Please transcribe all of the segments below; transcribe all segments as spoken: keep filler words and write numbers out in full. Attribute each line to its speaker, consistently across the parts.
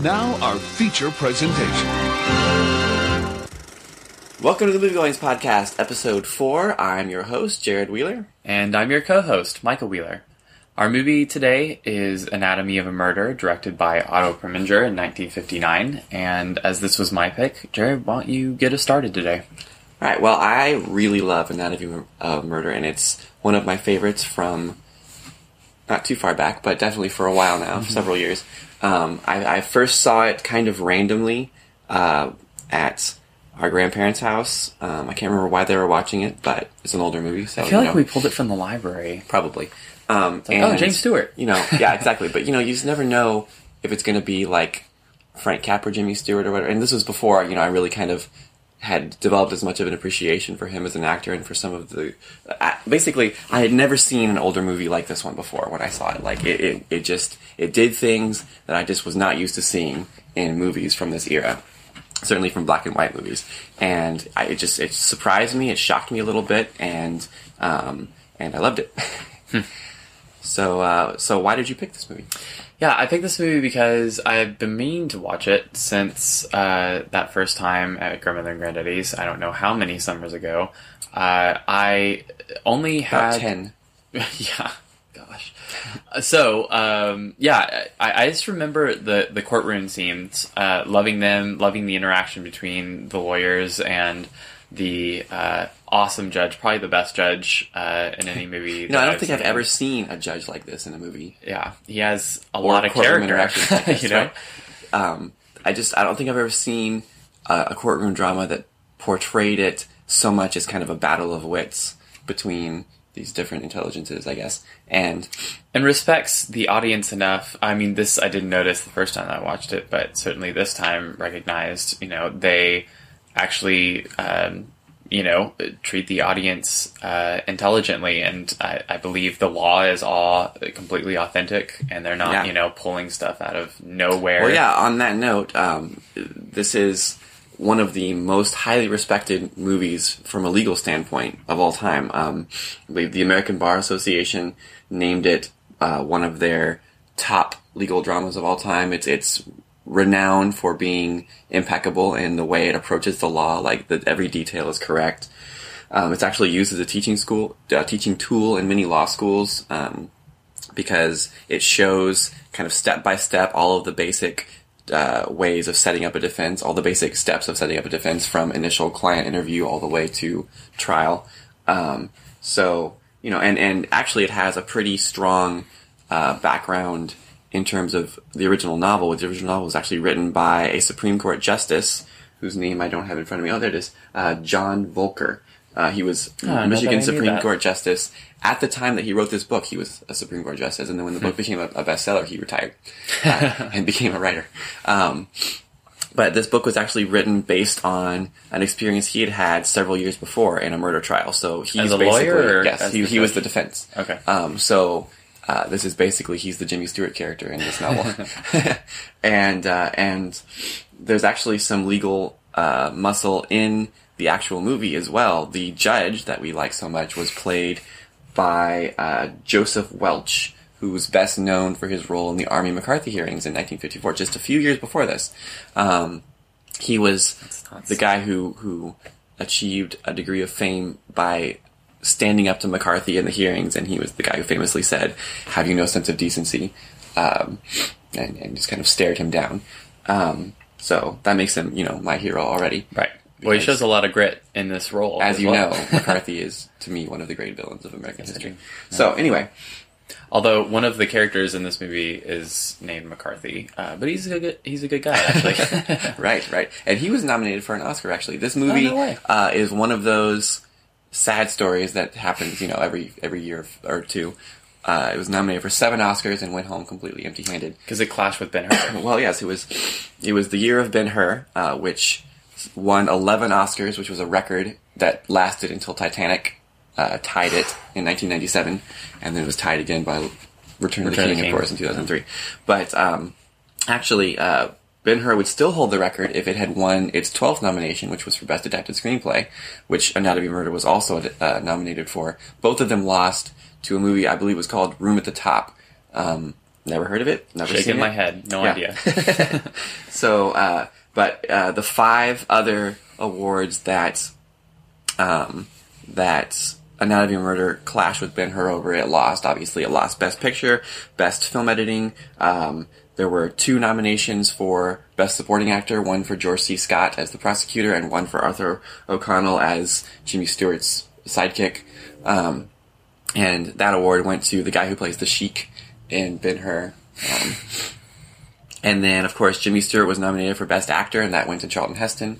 Speaker 1: Now our feature presentation.
Speaker 2: Welcome to the Moviegoings Podcast, Episode four. I'm your host, Jared Wheeler.
Speaker 3: And I'm your co-host, Michael Wheeler. Our movie today is Anatomy of a Murder, directed by Otto Preminger in nineteen fifty-nine. And as this was my pick, Jared, why don't you get us started today?
Speaker 2: All right, well, I really love Anatomy of a Murder, and it's one of my favorites from not too far back, but definitely for a while now, for several years. Um, I, I first saw it kind of randomly uh, at our grandparents' house. Um, I can't remember why they were watching it, but it's an older movie, so
Speaker 3: I feel
Speaker 2: you
Speaker 3: like
Speaker 2: know.
Speaker 3: we pulled it from the library.
Speaker 2: Probably. Um,
Speaker 3: like,
Speaker 2: and,
Speaker 3: oh, James Stewart.
Speaker 2: You know, yeah, exactly. But, you know, you just never know if it's going to be like Frank Capra, Jimmy Stewart, or whatever. And this was before, you know, I really kind of had developed as much of an appreciation for him as an actor and for some of the... Uh, basically, I had never seen an older movie like this one before when I saw it. Like, it, it, it just... It did things that I just was not used to seeing in movies from this era. Certainly from black and white movies. And I, it just... It surprised me, it shocked me a little bit, and um, and I loved it. So, uh, so why did you pick this movie?
Speaker 3: Yeah, I picked this movie because I've been meaning to watch it since uh, that first time at Grandmother and Granddaddy's. I don't know how many summers ago. Uh, I only had...
Speaker 2: About ten.
Speaker 3: Yeah, gosh. So, um, yeah, I, I just remember the, the courtroom scenes, uh, loving them, loving the interaction between the lawyers and the uh, awesome judge, probably the best judge uh, in any movie.
Speaker 2: No, I don't
Speaker 3: I've
Speaker 2: think
Speaker 3: seen.
Speaker 2: I've ever seen a judge like this in a movie.
Speaker 3: Yeah, he has a
Speaker 2: Or
Speaker 3: lot of
Speaker 2: courtroom
Speaker 3: character,
Speaker 2: interactions like this,
Speaker 3: you know.
Speaker 2: right? Um, I just I don't think I've ever seen a, a courtroom drama that portrayed it so much as kind of a battle of wits between these different intelligences, I guess, and
Speaker 3: and respects the audience enough. I mean, this I didn't notice the first time I watched it, but certainly this time recognized. You know, they actually, um, you know, treat the audience uh, intelligently, and I, I believe the law is all completely authentic, and they're not,
Speaker 2: Yeah.
Speaker 3: you know, pulling stuff out of nowhere.
Speaker 2: Well, yeah, on that note, um, this is one of the most highly respected movies from a legal standpoint of all time. Um, I believe the American Bar Association named it uh, one of their top legal dramas of all time. It's it's renowned for being impeccable in the way it approaches the law, like that every detail is correct. Um, it's actually used as a teaching school, uh, teaching tool in many law schools, um, because it shows kind of step by step all of the basic uh, ways of setting up a defense, all the basic steps of setting up a defense from initial client interview all the way to trial. Um, so, you know, and, and actually it has a pretty strong uh, background in terms of the original novel. The original novel was actually written by a Supreme Court justice, whose name I don't have in front of me. Oh, there it is. Uh, John Volcker. Uh, he was
Speaker 3: Oh,
Speaker 2: Michigan
Speaker 3: I knew
Speaker 2: Supreme
Speaker 3: that.
Speaker 2: Court justice. At the time that he wrote this book, he was a Supreme Court justice, and then when the book became a, a bestseller, he retired uh, and became a writer. Um, but this book was actually written based on an experience he had had several years before in a murder trial. So he's
Speaker 3: As a
Speaker 2: basically,
Speaker 3: lawyer or
Speaker 2: yes,
Speaker 3: as
Speaker 2: he,
Speaker 3: the
Speaker 2: he was
Speaker 3: judge?
Speaker 2: the defense.
Speaker 3: Okay.
Speaker 2: Um, so uh, this is basically he's the Jimmy Stewart character in this novel, and uh, and there's actually some legal uh, muscle in the actual movie as well. The judge that we like so much was played by uh, Joseph Welch, who's best known for his role in the Army McCarthy hearings in nineteen fifty-four, just a few years before this. Um, he was
Speaker 3: nuts.
Speaker 2: the guy who, who achieved a degree of fame by standing up to McCarthy in the hearings, and he was the guy who famously said, "Have you no sense of decency?" Um, and, and just kind of stared him down. Um, so that makes him, you know, my hero already.
Speaker 3: Right. Well, he
Speaker 2: Because-
Speaker 3: shows a lot of grit in this role.
Speaker 2: As you
Speaker 3: well.
Speaker 2: know, McCarthy is, to me, one of the great villains of American history. So, anyway,
Speaker 3: Although one of the characters in this movie is named McCarthy, uh, but he's a good he's a good guy actually.
Speaker 2: right, right. And he was nominated for an Oscar, actually. This movie
Speaker 3: Oh, no way.
Speaker 2: uh, is one of those sad stories that happens, you know, every every year or two. Uh, it was nominated for seven Oscars and went home completely empty-handed.
Speaker 3: Because it clashed with Ben-Hur.
Speaker 2: Well, yes, it was it was the year of Ben-Hur, uh, which won eleven Oscars, which was a record that lasted until Titanic uh, tied it in nineteen ninety-seven, and then it was tied again by Return of the
Speaker 3: Return of
Speaker 2: King,
Speaker 3: the
Speaker 2: of
Speaker 3: King.
Speaker 2: course, in two thousand three. But um, actually, uh, Ben-Hur would still hold the record if it had won its twelfth nomination, which was for Best Adapted Screenplay, which Anatomy of a Murder was also uh, nominated for. Both of them lost to a movie I believe was called Room at the Top, um, Never heard of it. Never
Speaker 3: Shaking
Speaker 2: seen
Speaker 3: my
Speaker 2: it.
Speaker 3: head. No
Speaker 2: Yeah.
Speaker 3: idea.
Speaker 2: So, uh, but uh, the five other awards that um, that Anatomy of Murder clashed with Ben-Hur over, it lost. Obviously, it lost Best Picture, Best Film Editing. Um, there were two nominations for Best Supporting Actor, one for George C. Scott as the prosecutor, and one for Arthur O'Connell as Jimmy Stewart's sidekick. Um, and that award went to the guy who plays the Sheik in Ben-Hur. Um, and then, of course, Jimmy Stewart was nominated for Best Actor, and that went to Charlton Heston.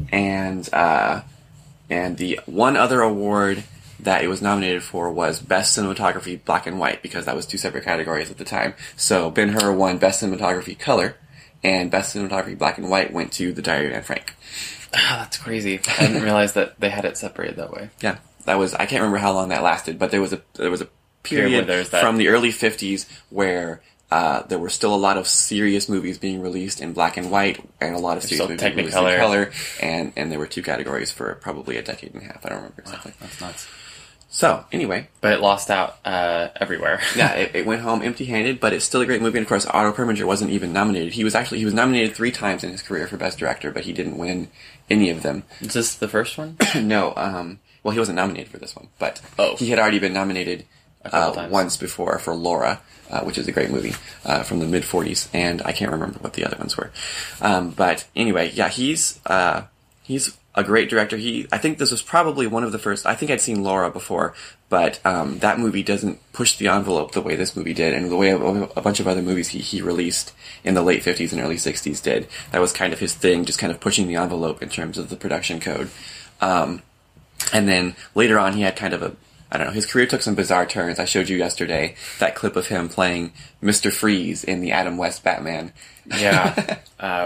Speaker 2: And uh, and the one other award that it was nominated for was Best Cinematography Black and White, because that was two separate categories at the time. So Ben-Hur won Best Cinematography Color, and Best Cinematography Black and White went to The Diary of Anne Frank.
Speaker 3: Ah, that's crazy. I didn't realize that they had it separated that way.
Speaker 2: Yeah, that was, I can't remember how long that lasted, but there was a there was a period
Speaker 3: Period where
Speaker 2: from the early fifties where uh, there were still a lot of serious movies being released in black and white, and a lot of serious
Speaker 3: still
Speaker 2: movies being released
Speaker 3: Technicolor.
Speaker 2: in color, and, and there were two categories for probably a decade and a half. I don't remember exactly.
Speaker 3: That's nuts.
Speaker 2: So, anyway,
Speaker 3: But it lost out uh, everywhere.
Speaker 2: yeah, it, it went home empty-handed, but it's still a great movie. And of course, Otto Preminger wasn't even nominated. He was actually he was nominated three times in his career for Best Director, but he didn't win any of them.
Speaker 3: Is this the first one?
Speaker 2: no, um, well, he wasn't nominated for this one, but
Speaker 3: Oh.
Speaker 2: he had already been nominated
Speaker 3: A couple
Speaker 2: uh,
Speaker 3: times.
Speaker 2: once before for Laura, uh, which is a great movie uh, from the mid forties, and I can't remember what the other ones were. Um, but anyway, yeah, he's uh, he's a great director. He, I think this was probably one of the first. I think I'd seen Laura before, but um, that movie doesn't push the envelope the way this movie did, and the way a, a bunch of other movies he, he released in the late fifties and early sixties did. That was kind of his thing, just kind of pushing the envelope in terms of the production code. Um, and then later on, he had kind of a, I don't know, his career took some bizarre turns. I showed you yesterday that clip of him playing Mister Freeze in the Adam West Batman.
Speaker 3: Yeah. uh,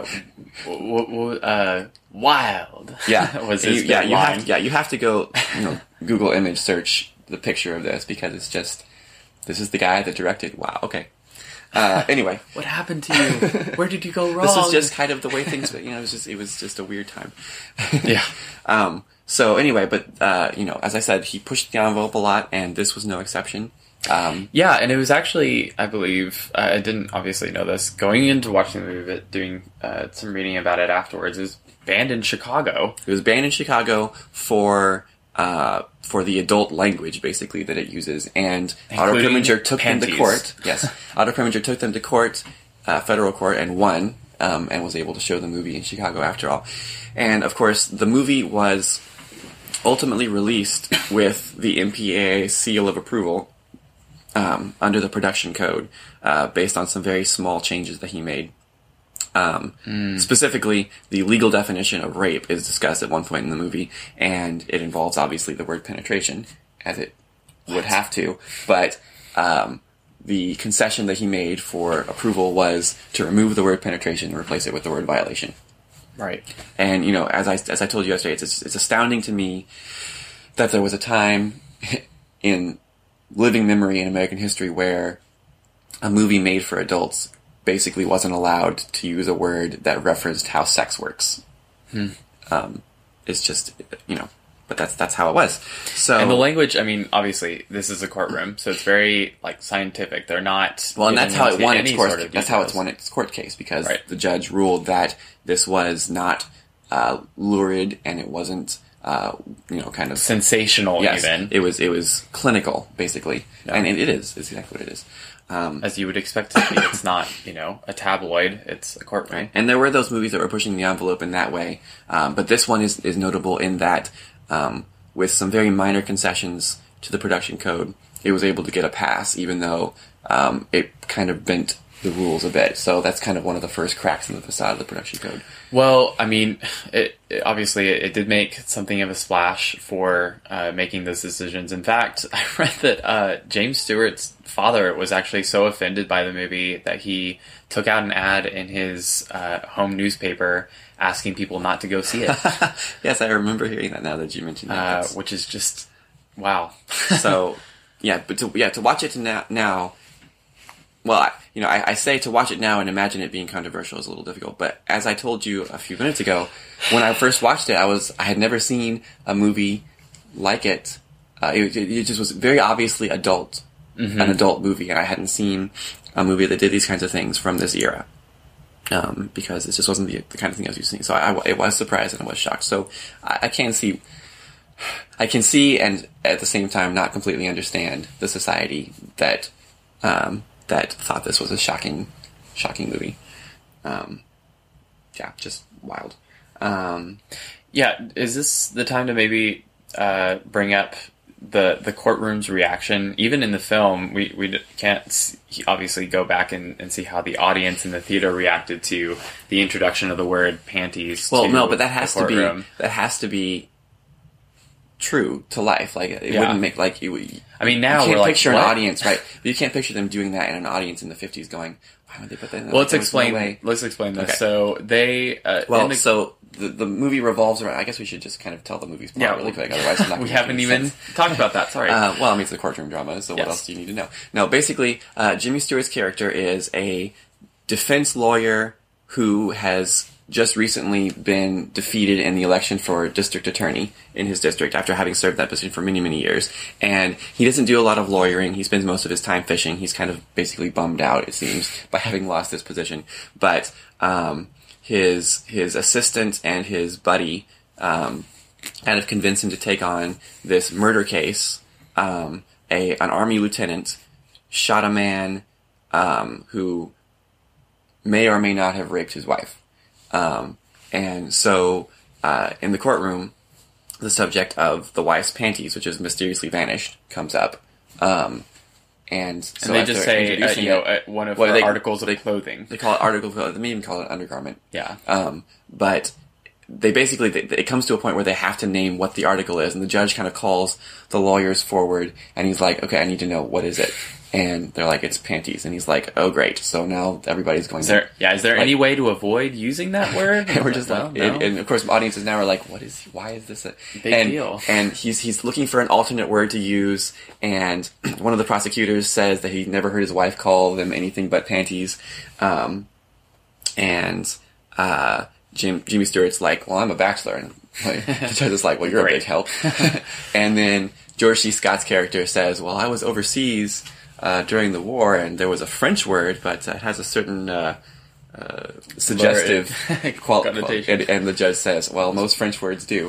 Speaker 3: w- w- uh, wild.
Speaker 2: Yeah,
Speaker 3: was
Speaker 2: And
Speaker 3: his
Speaker 2: you, yeah,
Speaker 3: big
Speaker 2: you
Speaker 3: line.
Speaker 2: have to, yeah, you have to go, you know, Google image search the picture of this, because it's just, this is the guy that directed. Wow. Okay. Uh, anyway,
Speaker 3: What happened to you? Where did you go wrong?
Speaker 2: this was just kind of the way things, you know, it was just, it was just a weird time.
Speaker 3: Yeah.
Speaker 2: Um, so anyway, but, uh, you know, as I said, he pushed the envelope a lot, and this was no exception. Um,
Speaker 3: Yeah, and it was actually, I believe, uh, I didn't obviously know this, going into watching the movie, but doing uh, some reading about it afterwards, it was banned in Chicago.
Speaker 2: it was banned in Chicago for, uh, for the adult language, basically, that it uses, and Otto
Speaker 3: Including
Speaker 2: Preminger took
Speaker 3: panties.
Speaker 2: them to court. Yes, Otto Preminger took them to court, uh, federal court, and won, um, and was able to show the movie in Chicago after all. And, of course, the movie was ultimately released with the M P A A seal of approval, um, under the production code, uh, based on some very small changes that he made. Um, Specifically, the legal definition of rape is discussed at one point in the movie, and it involves obviously the word penetration, as it would have to. But um, the concession that he made for approval was to remove the word penetration and replace it with the word violation.
Speaker 3: Right.
Speaker 2: And you know, as I as I told you yesterday, it's it's astounding to me that there was a time in living memory in American history where a movie made for adults basically wasn't allowed to use a word that referenced how sex works.
Speaker 3: Hmm.
Speaker 2: Um, it's just, you know, but that's that's how it was. So
Speaker 3: And the language, I mean, obviously, this is a courtroom, so it's very, like, scientific. They're not...
Speaker 2: well, and that's
Speaker 3: getting
Speaker 2: how it
Speaker 3: into
Speaker 2: won
Speaker 3: any
Speaker 2: its court.
Speaker 3: sort of
Speaker 2: That's how it's
Speaker 3: details.
Speaker 2: won its court case, because
Speaker 3: Right.
Speaker 2: the judge ruled that this was not uh, lurid, and it wasn't, uh, you know, kind of
Speaker 3: Sensational,
Speaker 2: yes,
Speaker 3: even.
Speaker 2: it was it was clinical, basically,
Speaker 3: Yeah.
Speaker 2: and it, it is. It's exactly what it is. Um,
Speaker 3: As you would expect it to be. It's not, you know, a tabloid. It's a courtroom.
Speaker 2: Right. And there were those movies that were pushing the envelope in that way. Um, but this one is, is notable in that, um, with some very minor concessions to the production code, it was able to get a pass, even though um, it kind of bent the rules a bit. So that's kind of one of the first cracks in the facade of the production code.
Speaker 3: Well, I mean, it, it obviously it, it did make something of a splash for uh, making those decisions. In fact, I read that uh, James Stewart's father was actually so offended by the movie that he took out an ad in his uh, home newspaper asking people not to go see it,
Speaker 2: Yes, I remember hearing that now that you mentioned that.
Speaker 3: uh,
Speaker 2: That's-
Speaker 3: which is just wow.
Speaker 2: so, yeah, but to, yeah, to watch it now, now well, I, you know, I, I say to watch it now and imagine it being controversial is a little difficult. But as I told you a few minutes ago, when I first watched it, I was I had never seen a movie like it. Uh, it, it just was very obviously adult,
Speaker 3: Mm-hmm.
Speaker 2: an adult movie, and I hadn't seen a movie that did these kinds of things from this era. Um, because it just wasn't the, the kind of thing I was used to seeing. So I, I was surprised and I was shocked. So I, I can see, I can see and at the same time not completely understand the society that, um, that thought this was a shocking, shocking movie. Um, yeah, just wild. Um,
Speaker 3: yeah, is this the time to maybe uh, bring up the the courtroom's reaction? Even in the film, we we can't see, obviously go back and, and see how the audience in the theater reacted to the introduction of the word panties.
Speaker 2: Well,
Speaker 3: to
Speaker 2: no, but that has
Speaker 3: the
Speaker 2: to be
Speaker 3: courtroom.
Speaker 2: that has to be true to life. Like it
Speaker 3: Yeah.
Speaker 2: wouldn't make like you.
Speaker 3: I mean, now
Speaker 2: you can't
Speaker 3: we're like,
Speaker 2: picture
Speaker 3: what?
Speaker 2: an audience, right? But you can't picture them doing that in an audience in the fifties, going, "Why would they put that?" in
Speaker 3: Well, let's
Speaker 2: There was no
Speaker 3: explain.
Speaker 2: way.
Speaker 3: Let's explain this.
Speaker 2: Okay.
Speaker 3: So they. Uh,
Speaker 2: Well,
Speaker 3: in the,
Speaker 2: so the the movie revolves around. I guess we should just kind of tell the movie's plot
Speaker 3: Yeah,
Speaker 2: really quick. Otherwise, it's not
Speaker 3: we
Speaker 2: gonna make
Speaker 3: haven't
Speaker 2: any
Speaker 3: even
Speaker 2: sense.
Speaker 3: talked about that. Sorry.
Speaker 2: Uh, well, I mean, it's a courtroom drama, so
Speaker 3: Yes.
Speaker 2: what else do you need to know? No, basically, uh, Jimmy Stewart's character is a defense lawyer who has just recently been defeated in the election for district attorney in his district after having served that position for many, many years. And he doesn't do a lot of lawyering. He spends most of his time fishing. He's kind of basically bummed out, it seems, by having lost this position. But um, his his assistant and his buddy um, kind of convince him to take on this murder case. Um, a an army lieutenant shot a man um, who may or may not have raped his wife. Um, and so, uh, in the courtroom, the subject of the wife's panties, which has mysteriously vanished, comes up. Um, and so
Speaker 3: and they
Speaker 2: as
Speaker 3: just
Speaker 2: they're
Speaker 3: say, uh,
Speaker 2: introducing
Speaker 3: you know,
Speaker 2: it-
Speaker 3: uh, one of
Speaker 2: well,
Speaker 3: our
Speaker 2: they-
Speaker 3: articles of
Speaker 2: they-
Speaker 3: clothing.
Speaker 2: They call it article, they may even call it undergarment.
Speaker 3: Yeah.
Speaker 2: Um, but they basically, they, it comes to a point where they have to name what the article is, and the judge kind of calls the lawyers forward, and he's like, okay, I need to know, what is it? And they're like, it's panties. And he's like, oh, great. So now everybody's going
Speaker 3: Is
Speaker 2: to...
Speaker 3: there, yeah, is there
Speaker 2: like-
Speaker 3: any way to avoid using that word?
Speaker 2: And we're just
Speaker 3: No,
Speaker 2: like,
Speaker 3: no.
Speaker 2: and, and of course, audiences now are like, "What is? Why is this a
Speaker 3: Big
Speaker 2: and,
Speaker 3: deal.
Speaker 2: And he's he's looking for an alternate word to use. And one of the prosecutors says that he never heard his wife call them anything but panties. Um, and uh, Jim, Jimmy Stewart's like, "Well, I'm a bachelor," and like, the judge is like, "Well, you're
Speaker 3: Great.
Speaker 2: a big help." And then George C. Scott's character says, "Well, I was overseas uh, during the war, and there was a French word, but it has a certain." Uh, Uh, suggestive qual-
Speaker 3: Connotation.
Speaker 2: and, and the judge says, well, most French words do.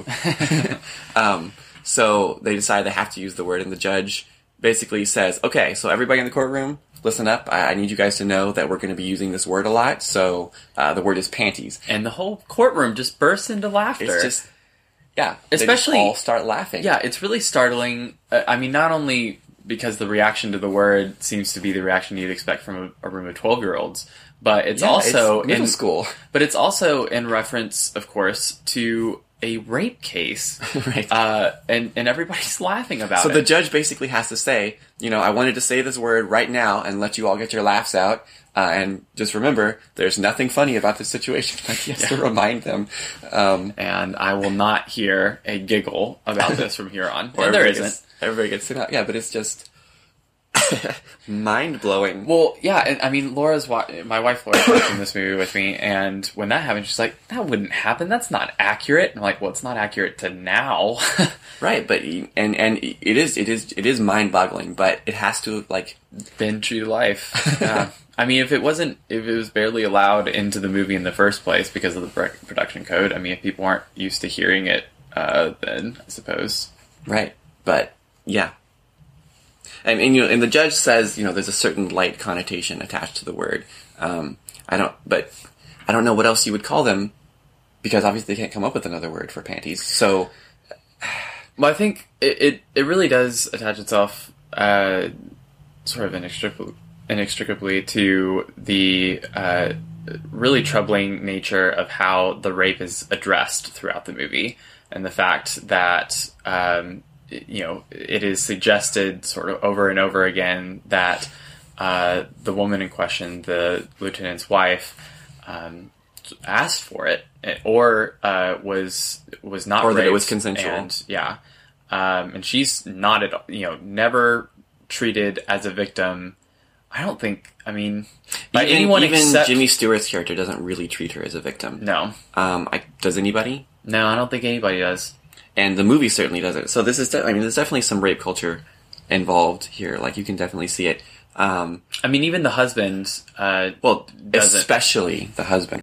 Speaker 2: um, so they decide they have to use the word, and the judge basically says, okay, so everybody in the courtroom, listen up. I, I need you guys to know that we're going to be using this word a lot, so uh, the word is panties.
Speaker 3: And the whole courtroom just bursts into laughter.
Speaker 2: It's just, yeah. they just
Speaker 3: Especially-
Speaker 2: all start laughing.
Speaker 3: Yeah, it's really startling. Uh, I mean, not only because the reaction to the word seems to be the reaction you'd expect from a, a room of twelve-year-olds, but it's
Speaker 2: Yeah,
Speaker 3: also
Speaker 2: it's middle
Speaker 3: in
Speaker 2: school.
Speaker 3: But it's also in reference, of course, to a rape case,
Speaker 2: Right.
Speaker 3: uh, and and everybody's laughing about
Speaker 2: So
Speaker 3: it.
Speaker 2: the judge basically has to say, you know, I wanted to say this word right now and let you all get your laughs out. Uh, and just remember, there's nothing funny about this situation. Like, he has to remind them. Um,
Speaker 3: and I will not hear a giggle about this from here on.
Speaker 2: or
Speaker 3: And there
Speaker 2: everybody
Speaker 3: isn't.
Speaker 2: gets- everybody gets sent out. Yeah, but it's just mind-blowing.
Speaker 3: Well, yeah, and I mean, Laura's wa- my wife Laura's watching this movie with me, and when that happened, she's like, "That wouldn't happen. That's not accurate." And I'm like, "Well, it's not accurate to now."
Speaker 2: Right, but, he- and, and it is, it is, it is mind-boggling, but it has to, like,
Speaker 3: Been true to life. Yeah. I mean, if it wasn't, if it was barely allowed into the movie in the first place because of the pr- production code, I mean, if people aren't used to hearing it, uh, then I suppose.
Speaker 2: right, but, yeah. And, and, you know, and the judge says, you know, there's a certain light connotation attached to the word. Um, I don't, but I don't know what else you would call them, because obviously they can't come up with another word for panties. So,
Speaker 3: Well, I think it, it, it really does attach itself, uh, sort of inextricably, inextricably to the, uh, really troubling nature of how the rape is addressed throughout the movie, and the fact that, um, you know, it is suggested sort of over and over again that, uh, the woman in question, the lieutenant's wife, um, asked for it, or, uh, was, was not
Speaker 2: Or that it
Speaker 3: raped,
Speaker 2: was consensual.
Speaker 3: and, yeah. Um, and she's not at all, you know, never treated as a victim. I don't think, I mean, by
Speaker 2: even,
Speaker 3: anyone
Speaker 2: even
Speaker 3: except...
Speaker 2: Jimmy Stewart's character doesn't really treat her as a victim.
Speaker 3: No.
Speaker 2: Um, I, does anybody?
Speaker 3: No, I don't think anybody does.
Speaker 2: And the movie certainly doesn't. So this is, de- I mean, there's definitely some rape culture involved here. Like, you can definitely see it. Um,
Speaker 3: I mean, even the husband, uh,
Speaker 2: well,
Speaker 3: doesn't.
Speaker 2: especially the husband.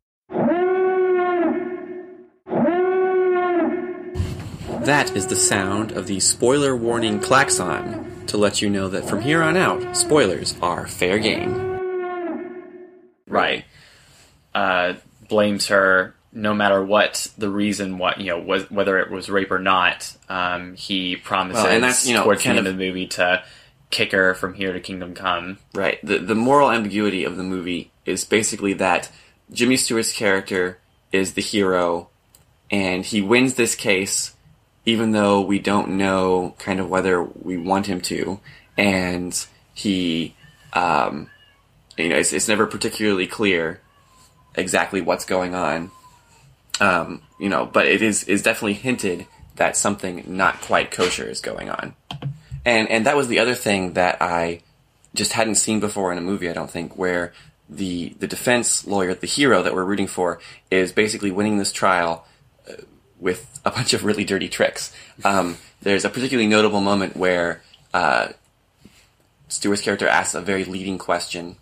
Speaker 2: That is the sound of the spoiler warning klaxon to let you know that from here on out, spoilers are fair game.
Speaker 3: Right. Uh, blames her no matter what the reason, what you know, was whether it was rape or not. Um, he promises
Speaker 2: Well, and that's, you know,
Speaker 3: towards the
Speaker 2: kind
Speaker 3: end
Speaker 2: of-
Speaker 3: of the movie to kick her from here to Kingdom Come.
Speaker 2: Right. The the moral ambiguity of the movie is basically that Jimmy Stewart's character is the hero, and he wins this case even though we don't know kind of whether we want him to, and he, um, you know, it's, it's never particularly clear exactly what's going on. Um, you know, but it is is definitely hinted that something not quite kosher is going on. And and that was the other thing that I just hadn't seen before in a movie, I don't think, where the the defense lawyer, the hero that we're rooting for, is basically winning this trial uh, with a bunch of really dirty tricks. Um, there's a particularly notable moment where uh, Stewart's character asks a very leading question,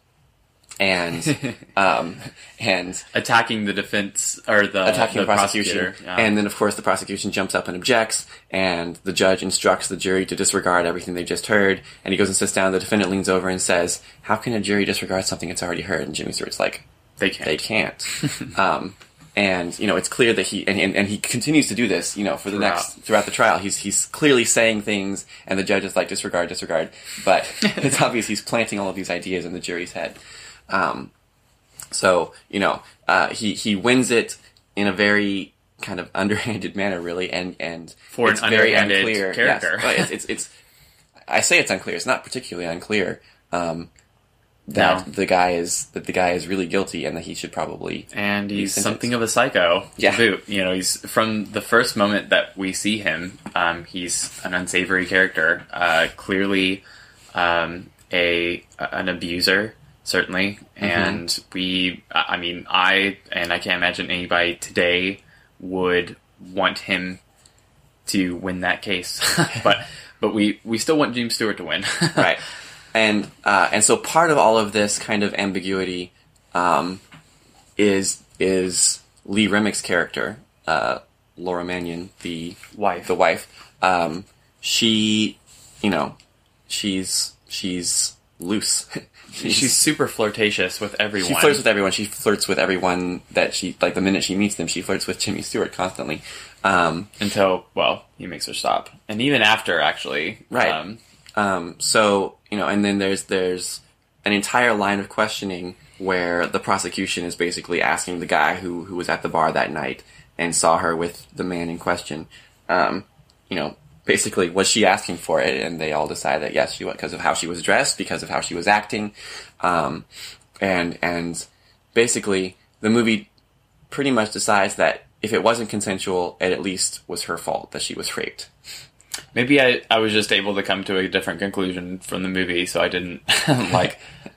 Speaker 2: and um, and
Speaker 3: Attacking the defense, or the,
Speaker 2: attacking
Speaker 3: the
Speaker 2: the prosecution,
Speaker 3: prosecutor. Yeah.
Speaker 2: and then of course the prosecution jumps up and objects, and the judge instructs the jury to disregard everything they just heard, and he goes and sits down. The defendant leans over and says, "How can a jury disregard something it's already heard?" And Jimmy Stewart's like,
Speaker 3: They can't.
Speaker 2: They can't. um, and you know, it's clear that he and, and, and he continues to do this. You know, for the
Speaker 3: Throughout.
Speaker 2: next throughout the trial, he's he's clearly saying things, and the judge is like, disregard, disregard. But it's obvious he's planting all of these ideas in the jury's head. Um, so you know, uh, he he wins it in a very kind of underhanded manner, really, and and
Speaker 3: For an
Speaker 2: it's very
Speaker 3: underhanded
Speaker 2: unclear.
Speaker 3: character.
Speaker 2: Yes, but it's, it's it's I say it's unclear. It's not particularly unclear. Um, that
Speaker 3: No.
Speaker 2: the guy is that the guy is really guilty and that he should probably
Speaker 3: And he's
Speaker 2: sentenced.
Speaker 3: something of a psycho.
Speaker 2: Yeah.
Speaker 3: To boot. You know, he's from the first moment that we see him. Um, he's an unsavory character. Uh, clearly, um, a an abuser, certainly.
Speaker 2: Mm-hmm.
Speaker 3: And we, I mean, I and I can't imagine anybody today would want him to win that case. but but we we still want James Stewart to win.
Speaker 2: right. And uh, and so part of all of this kind of ambiguity um, is is Lee Remick's character, uh, Laura Mannion, the
Speaker 3: Wife.
Speaker 2: the wife. Um, she, you know, she's she's loose. she's,
Speaker 3: She's super flirtatious with everyone.
Speaker 2: she flirts with everyone. She flirts with everyone that she like. The minute she meets them, she flirts with Jimmy Stewart constantly. Um,
Speaker 3: Until, well, he makes her stop. And even after, actually.
Speaker 2: Right.
Speaker 3: Um,
Speaker 2: Um, so, you know, and then there's there's an entire line of questioning where the prosecution is basically asking the guy who, who was at the bar that night and saw her with the man in question, um, you know, basically, was she asking for it? And they all decide that yes, she was, because of how she was dressed, because of how she was acting, um, and and basically the movie pretty much decides that if it wasn't consensual, it at least was her fault that she was raped.
Speaker 3: maybe I, I was just able to come to a different conclusion from the movie, so I didn't, like...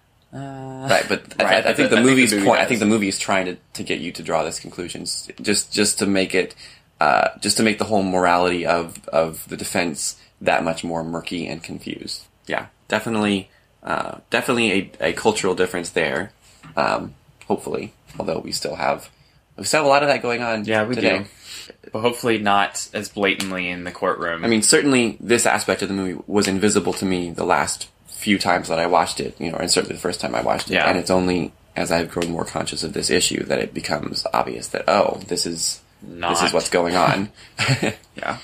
Speaker 3: Uh,
Speaker 2: Right, but I,
Speaker 3: Right,
Speaker 2: I, I think
Speaker 3: but
Speaker 2: the
Speaker 3: I think
Speaker 2: movie's
Speaker 3: the movie
Speaker 2: point. I
Speaker 3: does.
Speaker 2: think the movie is trying to, to get you to draw this conclusions, just just to make it, uh, just to make the whole morality of of the defense that much more murky and confused. Yeah, definitely, uh, definitely a, a cultural difference there. Um, hopefully, although we still have we still have a lot of that going on.
Speaker 3: yeah, we
Speaker 2: today.
Speaker 3: do. But hopefully not as blatantly in the courtroom.
Speaker 2: I mean, certainly this aspect of the movie was invisible to me the last few times that I watched it, you know, and certainly the first time I watched it.
Speaker 3: Yeah.
Speaker 2: And it's only as I've grown more conscious of this issue that it becomes obvious that, oh, this is
Speaker 3: Not.
Speaker 2: this is what's going on.
Speaker 3: yeah.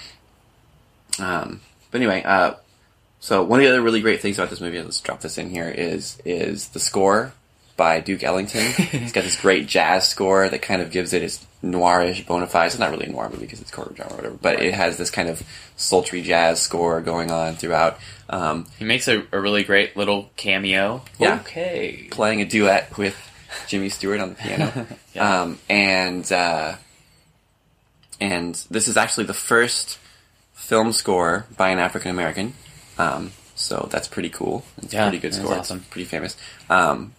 Speaker 2: um, but anyway, uh, so one of the other really great things about this movie, let's drop this in here, is is the score by Duke Ellington. He's got this great jazz score that kind of gives it its noirish bona fides. It's not really a noir movie because it's courtroom drama or whatever, but
Speaker 3: Right.
Speaker 2: it has this kind of sultry jazz score going on throughout. Um,
Speaker 3: He makes a, a really great little cameo.
Speaker 2: Yeah.
Speaker 3: Okay.
Speaker 2: playing a duet with Jimmy Stewart on the piano.
Speaker 3: Yeah.
Speaker 2: um, and uh, and this is actually the first film score by an African American. Um, so that's pretty cool. It's
Speaker 3: Yeah,
Speaker 2: a pretty good
Speaker 3: that's
Speaker 2: score.
Speaker 3: awesome.
Speaker 2: It's pretty famous. Um,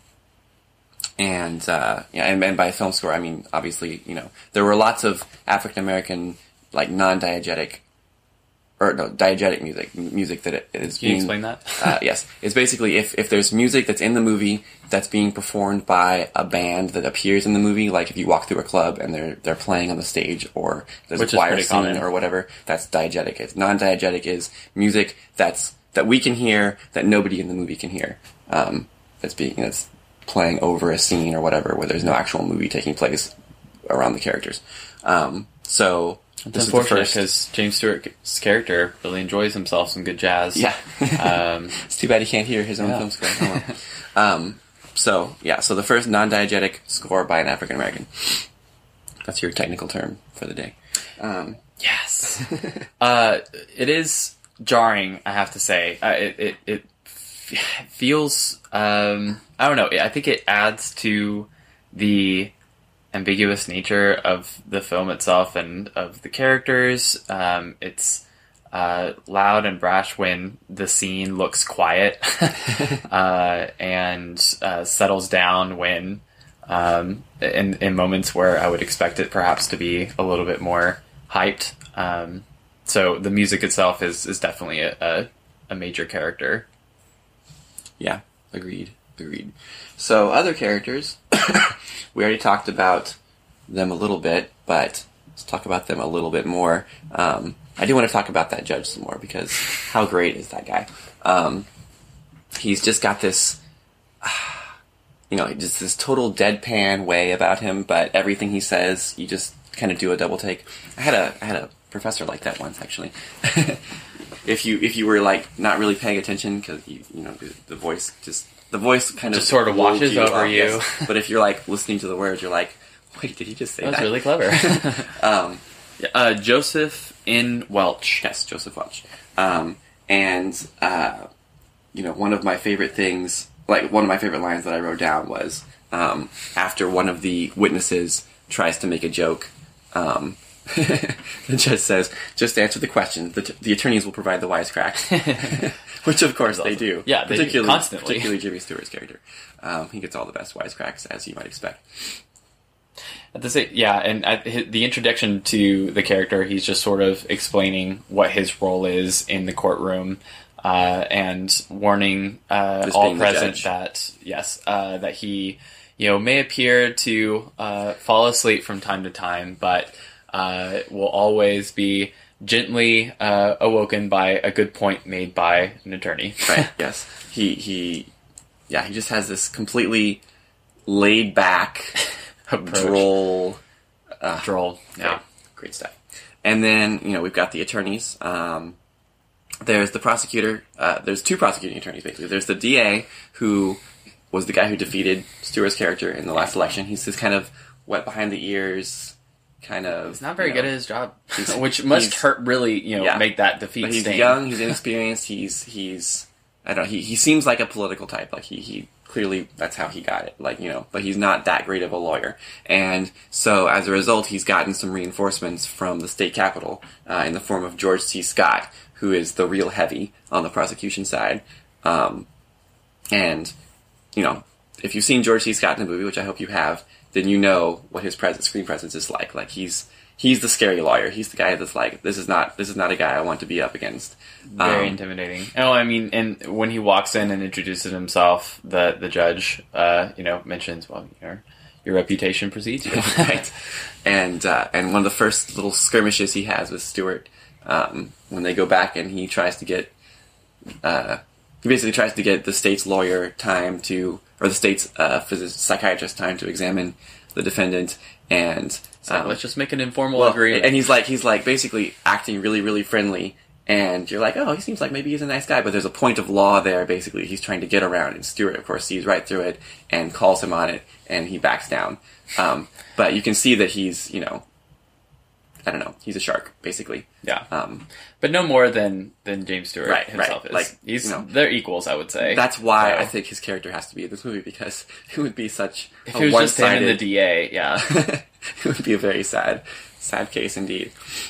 Speaker 2: and uh, yeah, and, and by film score, I mean obviously, you know, there were lots of African American like non-diegetic or no, diegetic music, music that it is
Speaker 3: Can you
Speaker 2: being...
Speaker 3: explain that?
Speaker 2: uh, yes. It's basically if, if there's music that's in the movie that's being performed by a band that appears in the movie, like if you walk through a club and they're they're playing on the stage, or there's
Speaker 3: Which
Speaker 2: a
Speaker 3: is
Speaker 2: choir
Speaker 3: pretty
Speaker 2: scene
Speaker 3: common.
Speaker 2: or whatever, that's diegetic. It's non-diegetic is music that's that we can hear that nobody in the movie can hear. Um, that's being that's playing over a scene or whatever where there's no actual movie taking place around the characters. Um, so
Speaker 3: It's
Speaker 2: this is the
Speaker 3: unfortunate
Speaker 2: first.
Speaker 3: because James Stewart's character really enjoys himself some good jazz.
Speaker 2: Yeah.
Speaker 3: um,
Speaker 2: It's too bad he can't hear his own
Speaker 3: Yeah.
Speaker 2: film score. Oh, well. um, so, yeah, so the first non-diegetic score by an African American. That's your technical term for the day. Um,
Speaker 3: yes. uh, it is jarring, I have to say. Uh, it it, it f- feels, um, I don't know, I think it adds to the ambiguous nature of the film itself and of the characters. Um, it's uh, loud and brash when the scene looks quiet uh, and uh, settles down when um, in, in moments where I would expect it perhaps to be a little bit more hyped. Um, so the music itself is, is definitely a, a, a major character.
Speaker 2: yeah, agreed, agreed. So, other characters, we already talked about them a little bit, but let's talk about them a little bit more. Um, I do want to talk about that judge some more, because how great is that guy? Um, he's just got this, you know, just this total deadpan way about him, but everything he says, you just kind of do a double take. I had a I had a professor like that once, actually. if you if you were like not really paying attention, because you you know the, the voice just the voice kind
Speaker 3: Just
Speaker 2: of
Speaker 3: sort of
Speaker 2: woke
Speaker 3: washes over
Speaker 2: up,
Speaker 3: you.
Speaker 2: yes. But if you're like listening to the words, you're like, wait, did he just say
Speaker 3: That was
Speaker 2: that?
Speaker 3: really clever.
Speaker 2: um,
Speaker 3: uh, Joseph in Welch.
Speaker 2: Yes, Joseph Welch. Um, and, uh, you know, one of my favorite things, like, one of my favorite lines that I wrote down was, um, after one of the witnesses tries to make a joke, um, the judge says, just answer the question. The, t- the attorneys will provide the wisecracks. Which, of course, they do.
Speaker 3: Yeah, they do,
Speaker 2: particularly,
Speaker 3: constantly.
Speaker 2: Particularly Jimmy Stewart's character. Um, he gets all the best wisecracks, as you might expect.
Speaker 3: At the same, yeah, and at hi- the introduction to the character, he's just sort of explaining what his role is in the courtroom, uh, and warning uh,
Speaker 2: This
Speaker 3: all
Speaker 2: being the
Speaker 3: present
Speaker 2: judge.
Speaker 3: that yes, uh, that he, you know, may appear to uh, fall asleep from time to time, but uh, will always be gently uh, awoken by a good point made by an attorney.
Speaker 2: Right, yes. He, he, yeah, he just has this completely laid back,
Speaker 3: Approach.
Speaker 2: droll,
Speaker 3: Droll.
Speaker 2: yeah, great stuff. And then, you know, we've got the attorneys. Um, there's the prosecutor. Uh, there's two prosecuting attorneys, basically. There's the D A, who was the guy who defeated Stewart's character in the last election. He's this kind of wet behind the ears, kind of...
Speaker 3: He's not very
Speaker 2: you know,
Speaker 3: good at his job,
Speaker 2: he's-
Speaker 3: which must
Speaker 2: he's-
Speaker 3: hurt really, you know,
Speaker 2: yeah.
Speaker 3: make that defeat
Speaker 2: But he's
Speaker 3: sting.
Speaker 2: young, he's inexperienced, he's, he's, I don't know, he, he seems like a political type, like he, he, clearly that's how he got it, like, you know, but he's not that great of a lawyer. And so, as a result, he's gotten some reinforcements from the state capitol, uh, in the form of George C. Scott, who is the real heavy on the prosecution side. Um, and, you know, if you've seen George C. Scott in the movie, which I hope you have, then you know what his presence, screen presence is like. Like, he's, he's the scary lawyer. He's the guy that's like, this is not, this is not a guy I want to be up against.
Speaker 3: Very
Speaker 2: Um,
Speaker 3: intimidating. Oh, I mean, and when he walks in and introduces himself, the the judge, uh, you know, mentions, well, your your reputation precedes you.
Speaker 2: right. And uh, and one of the first little skirmishes he has with Stewart, um, when they go back and he tries to get, uh, he basically tries to get the state's lawyer time to, or the state's uh, physicist, psychiatrist time to examine the defendant, and
Speaker 3: So
Speaker 2: um,
Speaker 3: let's just make an informal
Speaker 2: well,
Speaker 3: agreement.
Speaker 2: and he's like he's like basically acting really really friendly. And you're like, oh, he seems like maybe he's a nice guy, but there's a point of law there, basically, he's trying to get around, and Stewart, of course, sees right through it, and calls him on it, and he backs down. Um, but you can see that he's, you know, I don't know, he's a shark, basically.
Speaker 3: yeah,
Speaker 2: Um,
Speaker 3: but no more than than James Stewart
Speaker 2: Right,
Speaker 3: himself
Speaker 2: right.
Speaker 3: is.
Speaker 2: Like,
Speaker 3: He's
Speaker 2: you know,
Speaker 3: they're equals, I would say.
Speaker 2: that's why
Speaker 3: So,
Speaker 2: I think his character has to be in this movie, because it would be such
Speaker 3: if
Speaker 2: a
Speaker 3: it was just him and
Speaker 2: one-sided...
Speaker 3: the D A, yeah,
Speaker 2: it would be a very sad, sad case indeed.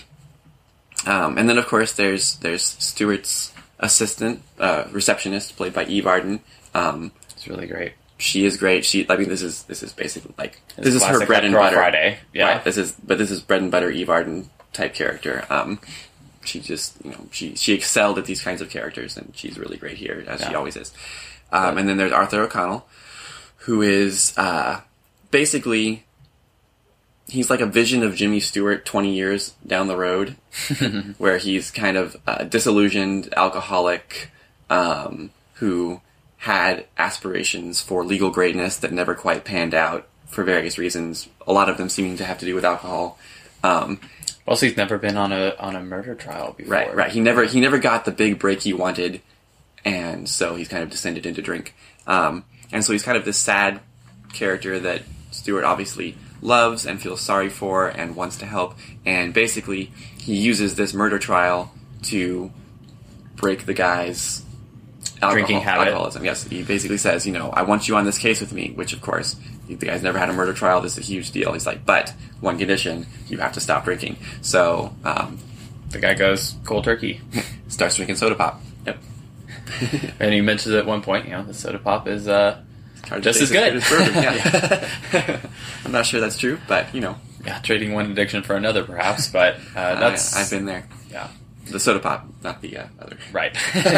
Speaker 2: Um, and then, of course, there's there's Stewart's assistant, uh, receptionist, played by Eve Arden. Um,
Speaker 3: it's really great.
Speaker 2: she is great. She, I mean, this is this is basically like
Speaker 3: It's
Speaker 2: this is her
Speaker 3: classic,
Speaker 2: bread
Speaker 3: like,
Speaker 2: and
Speaker 3: Girl
Speaker 2: butter.
Speaker 3: Friday, yeah.
Speaker 2: Right. This is, but this is bread and butter Eve Arden type character. Um, she just, you know, she she excelled at these kinds of characters, and she's really great here, as
Speaker 3: Yeah.
Speaker 2: she always is. Um, and then there's Arthur O'Connell, who is uh, basically, he's like a vision of Jimmy Stewart twenty years down the road, where he's kind of uh, disillusioned alcoholic um, who had aspirations for legal greatness that never quite panned out for various reasons, a lot of them seeming to have to do with alcohol. Um,
Speaker 3: Also, he's never been on a on a murder trial before.
Speaker 2: Right, right. He never he never got the big break he wanted, and so he's kind of descended into drink. Um, and so he's kind of this sad character that Stewart obviously loves and feels sorry for and wants to help. And basically, he uses this murder trial to break the guy's alcohol,
Speaker 3: Drinking habit.
Speaker 2: alcoholism. Yes, he basically says, you know, I want you on this case with me, which of course, the guy's never had a murder trial. This is a huge deal. He's like, but one condition, you have to stop drinking. So, um,
Speaker 3: The guy goes cold turkey.
Speaker 2: starts drinking soda pop.
Speaker 3: Yep. And he mentions at one point, you know, the soda pop is uh,
Speaker 2: Hard to
Speaker 3: just
Speaker 2: taste
Speaker 3: as good.
Speaker 2: as bourbon, yeah. I'm not sure that's true, but, you know.
Speaker 3: Yeah, trading one addiction for another, perhaps, but uh, that's...
Speaker 2: I, I've been there.
Speaker 3: Yeah.
Speaker 2: The soda pop, not the uh, other.
Speaker 3: Right.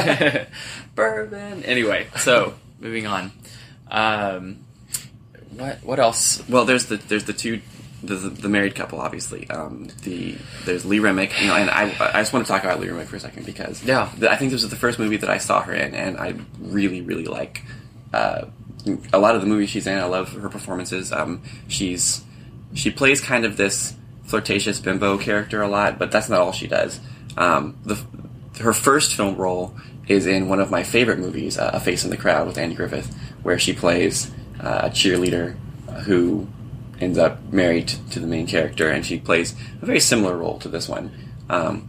Speaker 3: Bourbon. Anyway, so, moving on. Um, what what else?
Speaker 2: Well, there's the there's the two, the, the, the married couple, obviously. Um, the There's Lee Remick, you know, and I I just want to talk about Lee Remick for a second because
Speaker 3: Yeah.
Speaker 2: the, I think this was the first movie that I saw her in, and I really, really like uh, a lot of the movies she's in. I love her performances. Um, she's She plays kind of this flirtatious bimbo character a lot, but that's not all she does. Um, the, her first film role is in one of my favorite movies, uh, A Face in the Crowd with Andy Griffith, where she plays uh, a cheerleader who ends up married to the main character, and she plays a very similar role to this one. Um,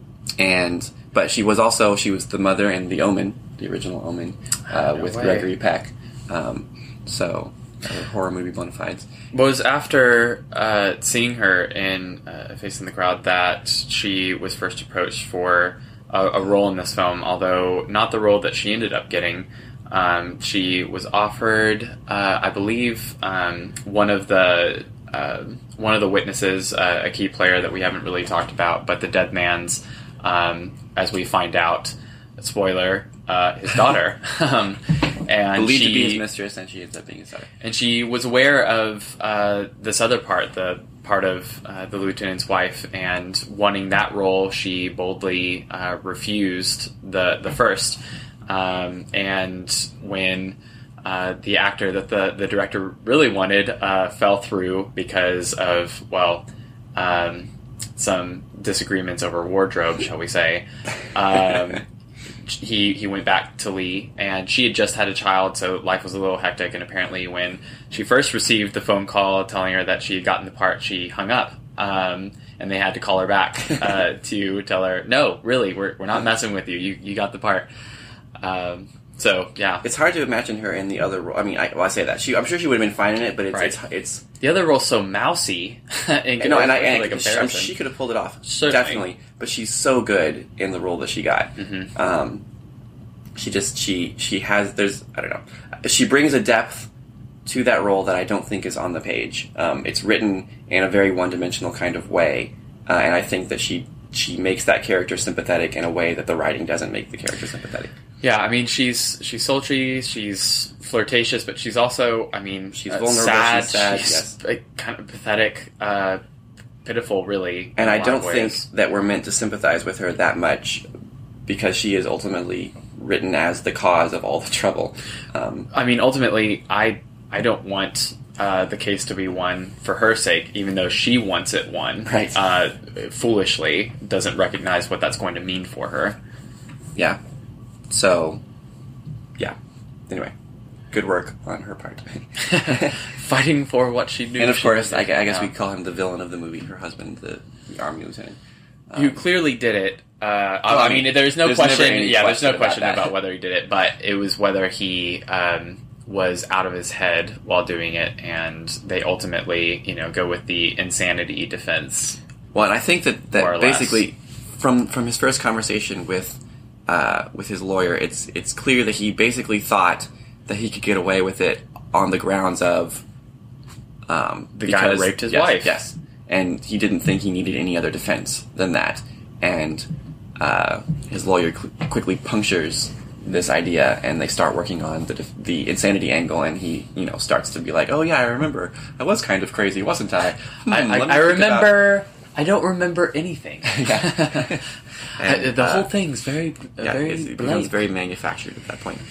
Speaker 2: and but she was also she was the mother in The Omen, the original Omen, uh,
Speaker 3: No
Speaker 2: with
Speaker 3: way.
Speaker 2: Gregory Peck. Um, so uh, horror movie bona fides.
Speaker 3: Was after uh, seeing her in uh, Face in the Crowd that she was first approached for a, a role in this film, although not the role that she ended up getting. Um, she was offered, uh, I believe, um, one of the uh, one of the witnesses, uh, a key player that we haven't really talked about, but the dead man's, um, as we find out, spoiler, uh, his daughter. um, and
Speaker 2: Believed
Speaker 3: she,
Speaker 2: to be his mistress, and she ends up being his daughter.
Speaker 3: And she was aware of uh, this other part, the part of uh, the lieutenant's wife, and wanting that role, she boldly uh, refused the the first. Um, and when uh, the actor that the, the director really wanted uh, fell through because of, well, um, some disagreements over wardrobe, shall we say, um, he he went back to Lee, and she had just had a child, so life was a little hectic. And apparently, when she first received the phone call telling her that she had gotten the part, she hung up, um, and they had to call her back uh, to tell her, "No, really, we're we're not messing with you. You you got the part." Um, so yeah,
Speaker 2: It's hard to imagine her in the other role. I mean, I, well, I say that she. I'm sure she would have been fine in it, but it's
Speaker 3: Right.
Speaker 2: it's, it's
Speaker 3: the other role's so mousy. in
Speaker 2: no, and I and
Speaker 3: like
Speaker 2: she,
Speaker 3: comparison.
Speaker 2: she could have pulled it off
Speaker 3: Certainly.
Speaker 2: definitely. But she's so good in the role that she got.
Speaker 3: Mhm.
Speaker 2: Um, she just she she has there's I don't know. She brings a depth to that role that I don't think is on the page. Um, it's written in a very one dimensional kind of way, uh, and I think that she she makes that character sympathetic in a way that the writing doesn't make the character sympathetic.
Speaker 3: Yeah, I mean, she's she's sultry, she's flirtatious, but she's also, I mean,
Speaker 2: She's
Speaker 3: uh,
Speaker 2: vulnerable,
Speaker 3: sad,
Speaker 2: she's sad,
Speaker 3: she's
Speaker 2: yes.
Speaker 3: like, kind of pathetic, uh, pitiful, really.
Speaker 2: And
Speaker 3: in a
Speaker 2: I
Speaker 3: lot
Speaker 2: don't
Speaker 3: of
Speaker 2: think
Speaker 3: ways.
Speaker 2: that we're meant to sympathize with her that much because she is ultimately written as the cause of all the trouble. Um,
Speaker 3: I mean, ultimately, I I don't want uh, the case to be won for her sake, even though she wants it won.
Speaker 2: Right.
Speaker 3: Uh, foolishly, doesn't recognize what that's going to mean for her.
Speaker 2: yeah. So, yeah. Anyway, good work on her part.
Speaker 3: Fighting for what she knew.
Speaker 2: and of
Speaker 3: she
Speaker 2: course, I,
Speaker 3: wanted.
Speaker 2: I guess
Speaker 3: Yeah.
Speaker 2: we call him the villain of the movie, her husband, the, the army lieutenant. Um,
Speaker 3: You clearly did it. Uh,
Speaker 2: Oh,
Speaker 3: I
Speaker 2: I
Speaker 3: mean,
Speaker 2: mean,
Speaker 3: there's no
Speaker 2: there's
Speaker 3: question.
Speaker 2: never any
Speaker 3: Yeah, there's no
Speaker 2: question about
Speaker 3: question
Speaker 2: that.
Speaker 3: about whether he did it, but it was whether he um, was out of his head while doing it, and they ultimately, you know, go with the insanity defense.
Speaker 2: Well, and I think that,
Speaker 3: More or
Speaker 2: that
Speaker 3: less.
Speaker 2: basically, from from his first conversation with uh, with his lawyer, it's it's clear that he basically thought that he could get away with it on the grounds of um,
Speaker 3: The guy raped his
Speaker 2: yes,
Speaker 3: wife.
Speaker 2: Yes, and he didn't think he needed any other defense than that. And uh, his lawyer qu- quickly punctures this idea, and they start working on the the insanity angle, and he, you know, starts to be like, oh yeah, I remember, I was kind of crazy, wasn't I? Hmm,
Speaker 3: I, I,
Speaker 2: let me
Speaker 3: I
Speaker 2: think
Speaker 3: remember.
Speaker 2: about-
Speaker 3: I don't remember anything.
Speaker 2: yeah. And,
Speaker 3: the
Speaker 2: uh,
Speaker 3: whole thing's very,
Speaker 2: yeah,
Speaker 3: very
Speaker 2: it's- it
Speaker 3: blank.
Speaker 2: becomes very manufactured at that point.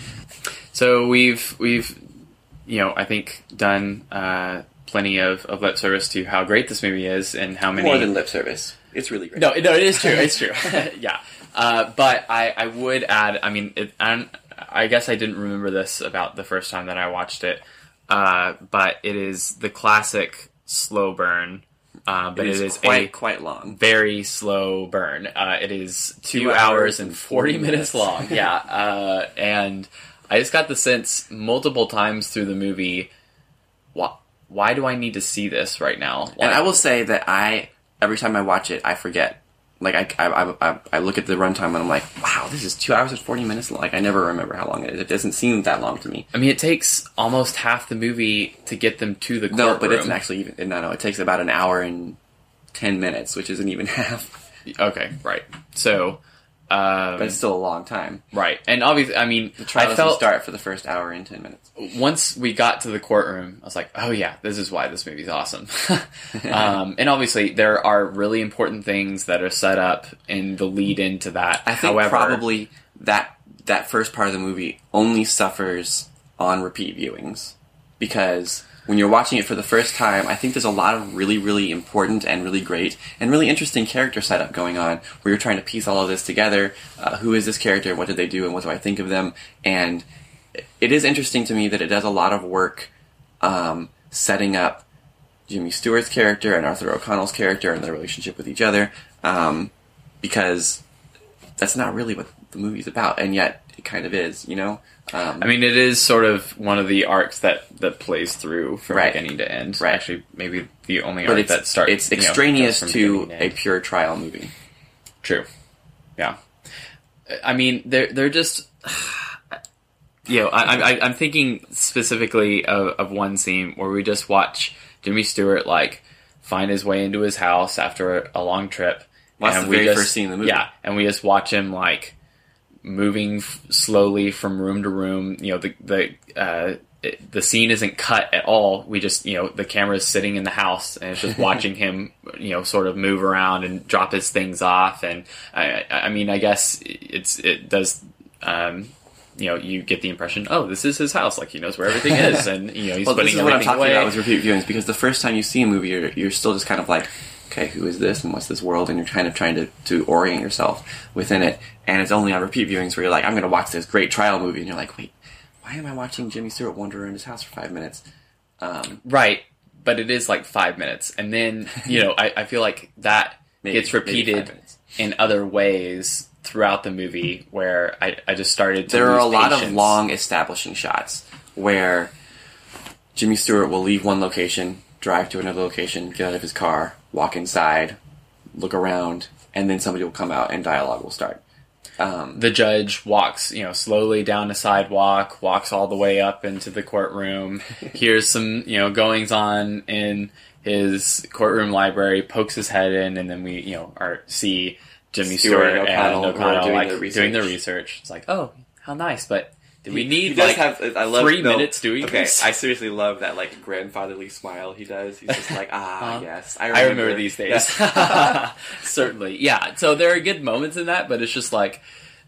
Speaker 3: So we've we've you know I think done uh, plenty of, of lip service to how great this movie is and how many
Speaker 2: More than lip service, it's really great.
Speaker 3: no no it is true it's true yeah uh, but I, I would add I mean it, I'm, I guess I didn't remember this about the first time that I watched it, uh, but it is the classic slow burn. Uh, but
Speaker 2: it is,
Speaker 3: it is
Speaker 2: quite
Speaker 3: a
Speaker 2: quite long.
Speaker 3: very slow burn. Uh, it is two,
Speaker 2: Two
Speaker 3: hours,
Speaker 2: hours
Speaker 3: and
Speaker 2: and
Speaker 3: forty
Speaker 2: forty
Speaker 3: minutes long. Yeah, uh, and I just got the sense multiple times through the movie, why, why do I need to see this right now? Why?
Speaker 2: And I will say that I every time I watch it, I forget. Like I, I, I, I look at the runtime and I'm like, wow, this is two hours and forty minutes long. Like I never remember how long it is. It doesn't seem that long to me.
Speaker 3: I mean, it takes almost half the movie to get them to the
Speaker 2: No,
Speaker 3: courtroom.
Speaker 2: but it's actually even no, no. It takes about an hour and ten minutes, which isn't even half.
Speaker 3: Okay, right. So, um,
Speaker 2: But it's still a long time.
Speaker 3: right, and obviously, I mean,
Speaker 2: The trial
Speaker 3: I
Speaker 2: doesn't
Speaker 3: felt
Speaker 2: start for the first hour and ten minutes.
Speaker 3: once we got to the courtroom, I was like, oh yeah, this is why this movie's awesome. um, and obviously, there are really important things that are set up in the lead into that.
Speaker 2: I think
Speaker 3: However,
Speaker 2: probably that that first part of the movie only suffers on repeat viewings because when you're watching it for the first time, I think there's a lot of really, really important and really great and really interesting character setup going on where you're trying to piece all of this together. Uh, who is this character? What did they do? And what do I think of them? And it is interesting to me that it does a lot of work um, setting up Jimmy Stewart's character and Arthur O'Connell's character and their relationship with each other um, because that's not really what the movie's about, and yet it kind of is, you know? Um,
Speaker 3: I mean, it is sort of one of the arcs that, that plays through from
Speaker 2: Right.
Speaker 3: beginning to end.
Speaker 2: Right.
Speaker 3: Actually, maybe the only
Speaker 2: but
Speaker 3: arc
Speaker 2: it's,
Speaker 3: that starts.
Speaker 2: it's
Speaker 3: you know,
Speaker 2: extraneous
Speaker 3: goes from
Speaker 2: to
Speaker 3: beginning
Speaker 2: a
Speaker 3: end.
Speaker 2: pure trial movie.
Speaker 3: True. Yeah. I mean, they're they're just. You know, I, I, I'm thinking specifically of, of one scene where we just watch Jimmy Stewart like find his way into his house after a, a long trip.
Speaker 2: Well, that's
Speaker 3: and
Speaker 2: the
Speaker 3: we
Speaker 2: very
Speaker 3: just,
Speaker 2: first scene in the movie.
Speaker 3: Yeah, and we just watch him like moving f- slowly from room to room. You know, the the uh, it, the scene isn't cut at all. We just, you know, the camera's sitting in the house and it's just watching him, you know, sort of move around and drop his things off. And I, I mean, I guess it's it does. Um, you know, you get the impression, oh, this is his house. Like, he knows where everything is, and you know, he's
Speaker 2: well,
Speaker 3: putting
Speaker 2: this is what I'm
Speaker 3: everything
Speaker 2: talking
Speaker 3: away.
Speaker 2: about with repeat viewings, because the first time you see a movie, you're, you're still just kind of like, okay, who is this, and what's this world, and you're kind of trying to, to orient yourself within it, and it's only on repeat viewings where you're like, I'm going to watch this great trial movie, and you're like, wait, why am I watching Jimmy Stewart wander around his house for five minutes? Um,
Speaker 3: Right, but it is like five minutes, and then you know, I, I feel like that
Speaker 2: Maybe-
Speaker 3: gets
Speaker 2: maybe five
Speaker 3: repeated
Speaker 2: minutes.
Speaker 3: in other ways throughout the movie, where I, I just started to
Speaker 2: there are
Speaker 3: lose
Speaker 2: a lot
Speaker 3: patience.
Speaker 2: of long establishing shots where Jimmy Stewart will leave one location, drive to another location, get out of his car, walk inside, look around, and then somebody will come out and dialogue will start. Um,
Speaker 3: The judge walks, you know, slowly down a sidewalk, walks all the way up into the courtroom, hears some, you know, goings on in his courtroom library, pokes his head in, and then we, you know, are see Jimmy
Speaker 2: Stewart
Speaker 3: Stewart
Speaker 2: and O'Connell
Speaker 3: and
Speaker 2: who are
Speaker 3: O'Connell
Speaker 2: doing
Speaker 3: like
Speaker 2: the research.
Speaker 3: doing the research. It's like, oh, how nice, but do we
Speaker 2: He-
Speaker 3: need
Speaker 2: he does
Speaker 3: like
Speaker 2: have, I love,
Speaker 3: three
Speaker 2: no,
Speaker 3: minutes doing
Speaker 2: okay,
Speaker 3: this?
Speaker 2: I seriously love that like grandfatherly smile he does. He's just like, ah,
Speaker 3: Uh,
Speaker 2: yes,
Speaker 3: I remember these days.
Speaker 2: Yeah.
Speaker 3: Certainly, yeah. So there are good moments in that, but it's just like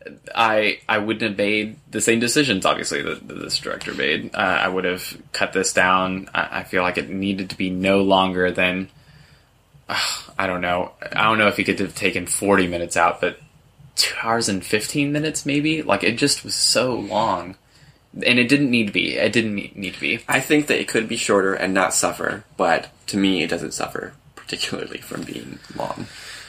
Speaker 3: I I wouldn't have made the same decisions. Obviously, that, that this director made. Uh, I would have cut this down. I, I feel like it needed to be no longer than uh, I don't know. I don't know if he could have taken forty minutes out, but two hours and fifteen minutes maybe. Like it just was so long, and it didn't need to be. It didn't need need to be.
Speaker 2: I think that it could be shorter and not suffer, but to me, it doesn't suffer particularly from being long.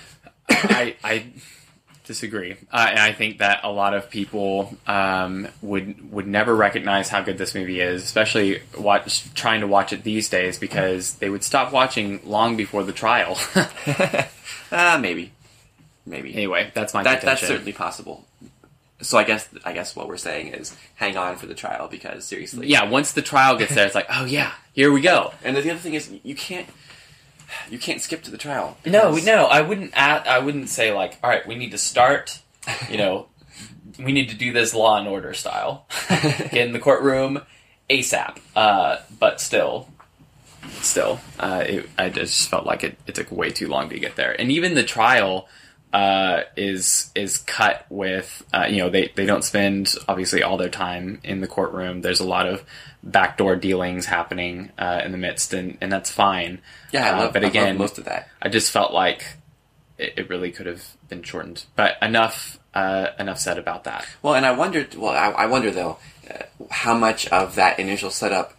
Speaker 3: I, I disagree. Uh, and I think that a lot of people um, would would never recognize how good this movie is, especially watch, trying to watch it these days, because they would stop watching long before the trial.
Speaker 2: Ah, uh, maybe, maybe.
Speaker 3: Anyway, that's my
Speaker 2: That,
Speaker 3: contention.
Speaker 2: that's certainly possible. So I guess I guess what we're saying is hang on for the trial, because seriously,
Speaker 3: Yeah, once the trial gets there, it's like, oh yeah, here we go.
Speaker 2: And the other thing is, you can't you can't skip to the trial.
Speaker 3: No,
Speaker 2: because-
Speaker 3: no, I wouldn't. Add, I wouldn't say like, all right, we need to start you know, we need to do this Law and Order style. Get in the courtroom ASAP. Uh, but still, still, uh, it, I just felt like it, it took way too long to get there. And even the trial uh, is is cut with, uh, you know, they, they don't spend, obviously, all their time in the courtroom. There's a lot of backdoor dealings happening uh, in the midst, and, and that's fine.
Speaker 2: Yeah, I love,
Speaker 3: uh, but
Speaker 2: I
Speaker 3: again,
Speaker 2: love most of that.
Speaker 3: I just felt like it, it really could have been shortened. But enough uh, enough said about that.
Speaker 2: Well, and I wondered, well, I, I wonder, though, uh, how much of that initial setup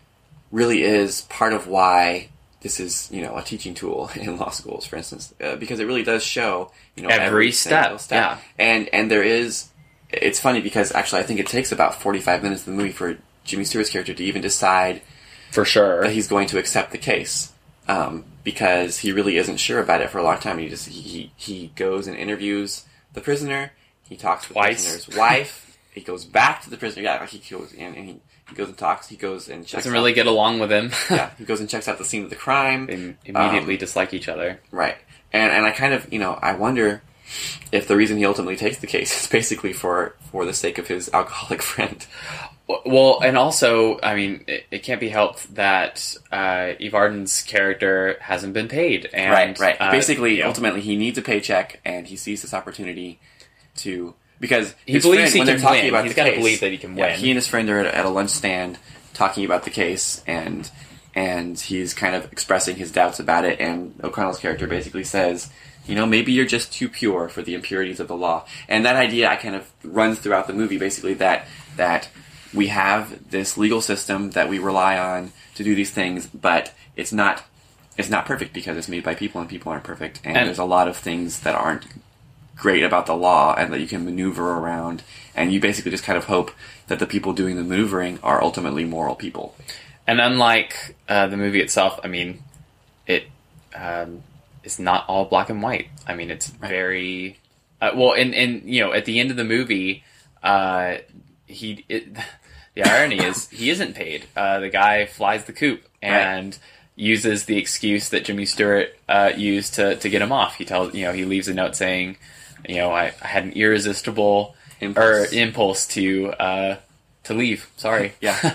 Speaker 2: really is part of why this is, you know, a teaching tool in law schools, for instance, uh, because it really does show, you know,
Speaker 3: every,
Speaker 2: every
Speaker 3: step,
Speaker 2: step.
Speaker 3: Yeah.
Speaker 2: And, and there is, it's funny because actually I think it takes about forty-five minutes of the movie for Jimmy Stewart's character to even decide
Speaker 3: for sure
Speaker 2: that he's going to accept the case. Um, because he really isn't sure about it for a long time. He just, he, he goes and interviews the prisoner. He talks to the
Speaker 3: Twice.
Speaker 2: prisoner's wife. He goes back to the prisoner. Yeah, he goes in and he, he goes and talks. He goes and checks
Speaker 3: doesn't really
Speaker 2: out,
Speaker 3: get along with him.
Speaker 2: yeah, he goes and checks out the scene of the crime.
Speaker 3: They immediately
Speaker 2: Um,
Speaker 3: dislike each other.
Speaker 2: Right. And and I kind of, you know, I wonder if the reason he ultimately takes the case is basically for, for the sake of his alcoholic friend.
Speaker 3: Well, and also, I mean, it, it can't be helped that uh, Eve Arden's character hasn't been paid. And,
Speaker 2: right, right.
Speaker 3: Uh,
Speaker 2: basically,
Speaker 3: you know,
Speaker 2: ultimately, he needs a paycheck, and he sees this opportunity to... Because
Speaker 3: He
Speaker 2: his
Speaker 3: believes
Speaker 2: friend,
Speaker 3: he
Speaker 2: when
Speaker 3: can
Speaker 2: they're talking
Speaker 3: win.
Speaker 2: about
Speaker 3: He's
Speaker 2: the
Speaker 3: gotta
Speaker 2: case,
Speaker 3: believe that he can
Speaker 2: yeah,
Speaker 3: win.
Speaker 2: he and his friend are at, at a lunch stand talking about the case, and and he's kind of expressing his doubts about it, and O'Connell's character basically says, you know, maybe you're just too pure for the impurities of the law. And that idea I kind of runs throughout the movie, basically, that that we have this legal system that we rely on to do these things, but it's not it's not perfect because it's made by people, and people aren't perfect. And,
Speaker 3: And-
Speaker 2: there's a lot of things that aren't great about the law and that you can maneuver around. And you basically just kind of hope that the people doing the maneuvering are ultimately moral people.
Speaker 3: And unlike uh, the movie itself, I mean, it um, is not all black and white. I mean, it's very... Uh, well, and, and, you know, at the end of the movie, uh, he... It, the irony is, he isn't paid. Uh, the guy flies the coop and
Speaker 2: Right.
Speaker 3: uses the excuse that Jimmy Stewart uh, used to, to get him off. He tells, you know, he leaves a note saying, you know, I, I had an irresistible
Speaker 2: Impulse.
Speaker 3: or impulse to uh, to leave. Sorry.
Speaker 2: Yeah.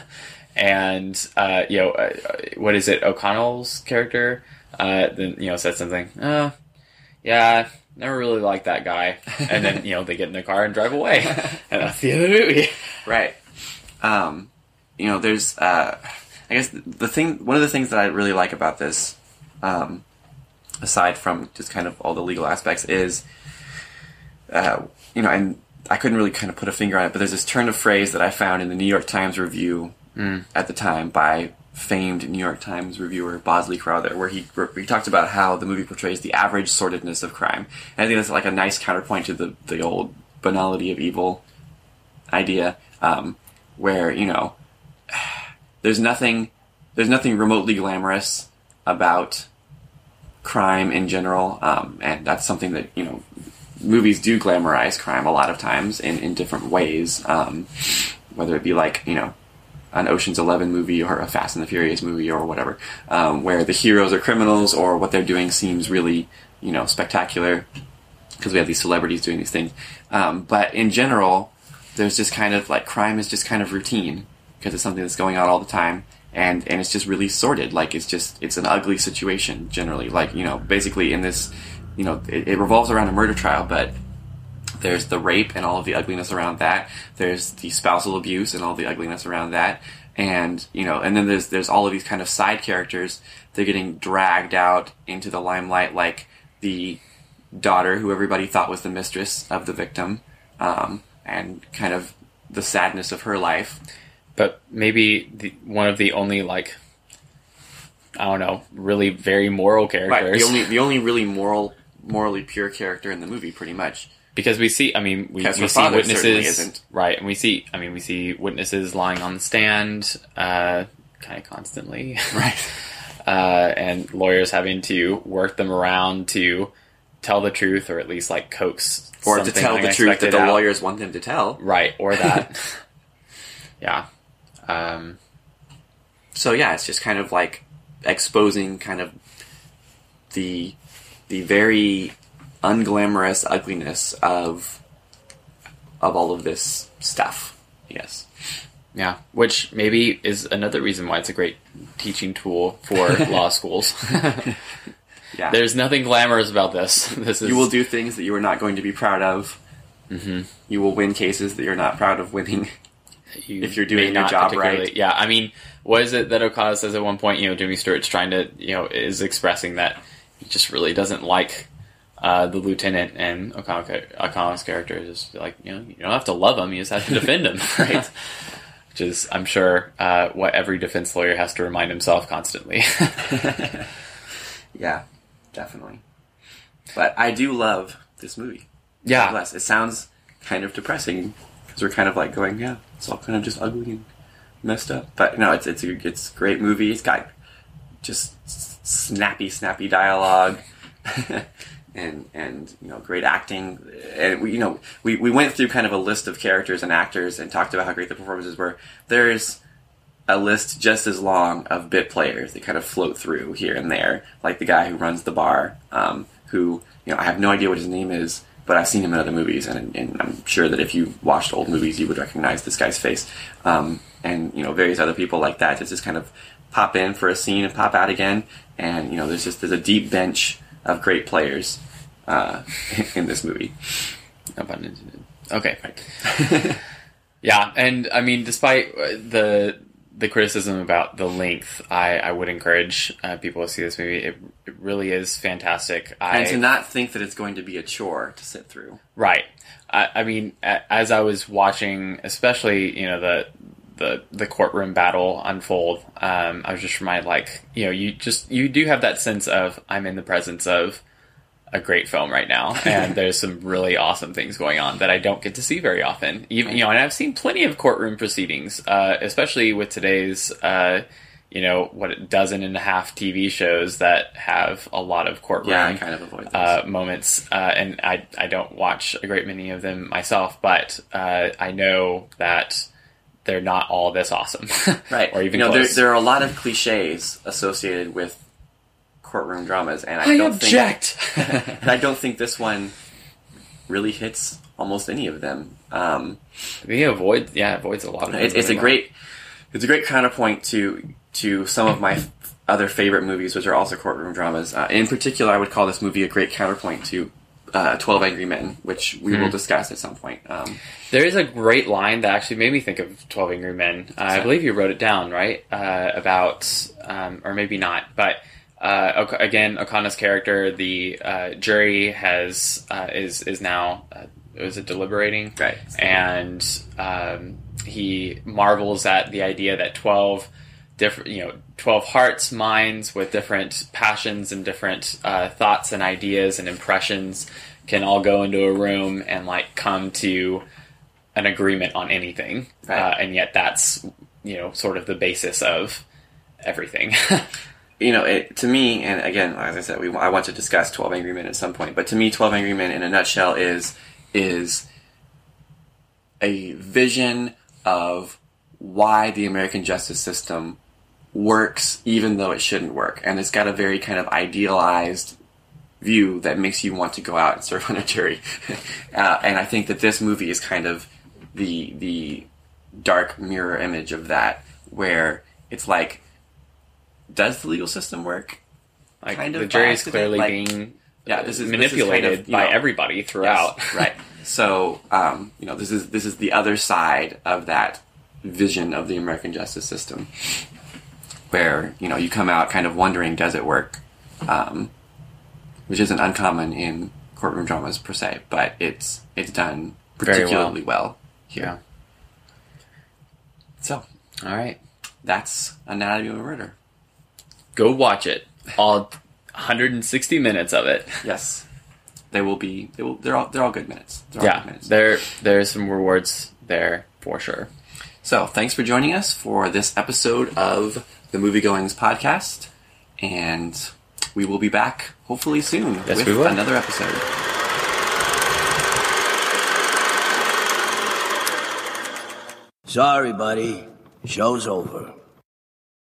Speaker 3: And, uh, you know, uh, what is it? O'Connell's character, uh, then, you know, said something, uh, yeah, never really liked that guy. And then, you know, they get in their car and drive away. And that's the end of the movie.
Speaker 2: Right. Um, you know, there's, uh, I guess the thing, one of the things that I really like about this, um, aside from just kind of all the legal aspects, is, uh, you know, and I couldn't really kind of put a finger on it, but there's this turn of phrase that I found in the New York Times review mm. at the time by famed New York Times reviewer Bosley Crowther, where he where he talked about how the movie portrays the average sordidness of crime. And I think that's like a nice counterpoint to the, the old banality of evil idea, um, where, you know, there's nothing there's nothing remotely glamorous about crime in general, um, and that's something that, you know, movies do glamorize crime a lot of times in, in different ways, um, whether it be like, you know, an Ocean's Eleven movie or a Fast and the Furious movie or whatever, um, where the heroes are criminals or what they're doing seems really, you know, spectacular because we have these celebrities doing these things. Um, but in general, there's just kind of like crime is just kind of routine because it's something that's going on all the time. And, and it's just really sordid. Like, it's just, it's an ugly situation generally. Like, you know, basically in this, you know, it, it revolves around a murder trial, but there's the rape and all of the ugliness around that. There's the spousal abuse and all the ugliness around that. And, you know, and then there's, there's all of these kind of side characters. They're getting dragged out into the limelight, like the daughter who everybody thought was the mistress of the victim, um, and kind of the sadness of her life.
Speaker 3: But maybe the, one of the only, like, I don't know, really very moral characters.
Speaker 2: Right, the only, the only really moral, morally pure character in the movie, pretty much.
Speaker 3: Because we see, I mean, we,
Speaker 2: Because
Speaker 3: we
Speaker 2: her
Speaker 3: see
Speaker 2: father certainly
Speaker 3: witnesses,
Speaker 2: isn't.
Speaker 3: right? And we see, I mean, we see witnesses lying on the stand, uh, kind of constantly,
Speaker 2: Right.
Speaker 3: uh, and lawyers having to work them around to tell the truth, or at least like coax
Speaker 2: Or to
Speaker 3: something
Speaker 2: tell the truth that
Speaker 3: unexpected
Speaker 2: the
Speaker 3: out.
Speaker 2: lawyers want them to tell.
Speaker 3: Right? Or that, yeah. Um,
Speaker 2: So yeah, it's just kind of like exposing kind of the the very unglamorous ugliness of of all of this stuff. Yes.
Speaker 3: Yeah, which maybe is another reason why it's a great teaching tool for law schools.
Speaker 2: Yeah.
Speaker 3: There's nothing glamorous about this. This is
Speaker 2: You will do things that you are not going to be proud of.
Speaker 3: Mm-hmm.
Speaker 2: You will win cases that you're not proud of winning.
Speaker 3: You
Speaker 2: if you're doing
Speaker 3: may
Speaker 2: your
Speaker 3: not
Speaker 2: job
Speaker 3: particularly-
Speaker 2: right.
Speaker 3: Yeah, I mean, what is it that Okada says at one point? You know, Jimmy Stewart's trying to, you know, is expressing that he just really doesn't like uh, the lieutenant, and Okada, Okada's character is just like, you know, you don't have to love him, you just have to defend him, right? Which is, I'm sure, uh, what every defense lawyer has to remind himself constantly.
Speaker 2: Yeah, definitely. But I do love this movie.
Speaker 3: Yeah.
Speaker 2: Nonetheless, it sounds kind of depressing because we're kind of like going, yeah, it's all kind of just ugly and messed up. But no, it's it's a, it's a great movie. It's got just snappy, snappy dialogue. And, and you know, great acting. And, we, you know, we, we went through kind of a list of characters and actors and talked about how great the performances were. There's a list just as long of bit players that kind of float through here and there, like the guy who runs the bar, um, who, you know, I have no idea what his name is, but I've seen him in other movies, and, and I'm sure that if you watched old movies, you would recognize this guy's face. Um, and, you know, various other people like that that just kind of pop in for a scene and pop out again. And, you know, there's just there's a deep bench of great players uh, in this movie.
Speaker 3: Okay, right. Yeah, and I mean, despite the the criticism about the length, I, I would encourage uh, people to see this movie. It, it really is fantastic. I,
Speaker 2: And to not think that it's going to be a chore to sit through.
Speaker 3: Right. I, I mean, a- as I was watching, especially, you know, the the the courtroom battle unfold, um, I was just reminded, like, you know, you just you do have that sense of, I'm in the presence of a great film right now, and there's some really awesome things going on that I don't get to see very often. Even, you know, and I've seen plenty of courtroom proceedings, uh, especially with today's, uh, you know, what a dozen and a half T V shows that have a lot of courtroom
Speaker 2: Yeah, I kind of avoid those.
Speaker 3: uh, moments, uh, and I I don't watch a great many of them myself, but uh, I know that they're not all this awesome,
Speaker 2: Right.
Speaker 3: or even
Speaker 2: you know, there,
Speaker 3: close.
Speaker 2: there are a lot of cliches associated with courtroom dramas, and I,
Speaker 3: I
Speaker 2: don't
Speaker 3: object.
Speaker 2: think and I don't think this one really hits almost any of them. Um,
Speaker 3: He avoids, yeah, avoids a lot of them.
Speaker 2: it, it's a
Speaker 3: really well.
Speaker 2: great it's a great counterpoint to to some of my f- other favorite movies, which are also courtroom dramas. Uh, in particular, I would call this movie a great counterpoint to uh, twelve Angry Men, which we
Speaker 3: Hmm.
Speaker 2: will discuss at some point. Um,
Speaker 3: There is a great line that actually made me think of twelve Angry Men. Uh, I believe you wrote it down, right? Uh, about, um, or maybe not, but uh, Ok- again, Okana's character, the uh, jury has uh, is is now uh, was it deliberating,
Speaker 2: Right.
Speaker 3: And um, he marvels at the idea that twelve different, you know, twelve hearts, minds with different passions and different uh, thoughts and ideas and impressions can all go into a room and like come to an agreement on anything,
Speaker 2: Right.
Speaker 3: uh, and yet that's, you know, sort of the basis of everything.
Speaker 2: you know, it, to me, and again, as I said, we I want to discuss twelve Angry Men at some point, but to me, twelve Angry Men in a nutshell is is a vision of why the American justice system works even though it shouldn't work. And it's got a very kind of idealized view that makes you want to go out and serve on a jury. uh, and I think that this movie is kind of the the dark mirror image of that, where it's like, does the legal system work?
Speaker 3: Like,
Speaker 2: Kind of
Speaker 3: the jury
Speaker 2: by
Speaker 3: is
Speaker 2: accident,
Speaker 3: clearly
Speaker 2: like-
Speaker 3: being
Speaker 2: Yeah,
Speaker 3: uh,
Speaker 2: this is- this is
Speaker 3: manipulated
Speaker 2: kind of, you
Speaker 3: by
Speaker 2: know,
Speaker 3: everybody throughout.
Speaker 2: Yes, right. So, um, you know, this is this is the other side of that vision of the American justice system, where, you know, you come out kind of wondering, does it work? Um, which isn't uncommon in courtroom dramas per se, but it's it's done
Speaker 3: Very
Speaker 2: particularly well, here.
Speaker 3: Yeah.
Speaker 2: So,
Speaker 3: All right.
Speaker 2: that's Anatomy of a Murder.
Speaker 3: Go watch it. All one hundred sixty minutes of it.
Speaker 2: Yes, they will be. They will. They're all. They're all good minutes. They're all good
Speaker 3: Yeah,
Speaker 2: minutes.
Speaker 3: there there's some rewards there for sure.
Speaker 2: So, thanks for joining us for this episode of the Moviegoings podcast, and we will be back hopefully soon
Speaker 3: Yes,
Speaker 2: with
Speaker 3: we will.
Speaker 2: another episode.
Speaker 4: Sorry, buddy. Show's over.